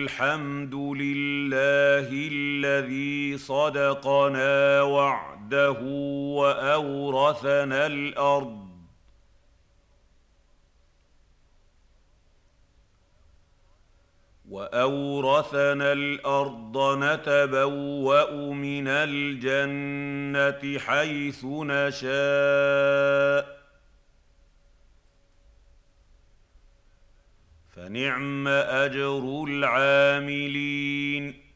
الحمد لله الذي صدقنا وعده وأورثنا الأرض نتبوأ من الجنة حيث نشاء فنعم أجر العاملين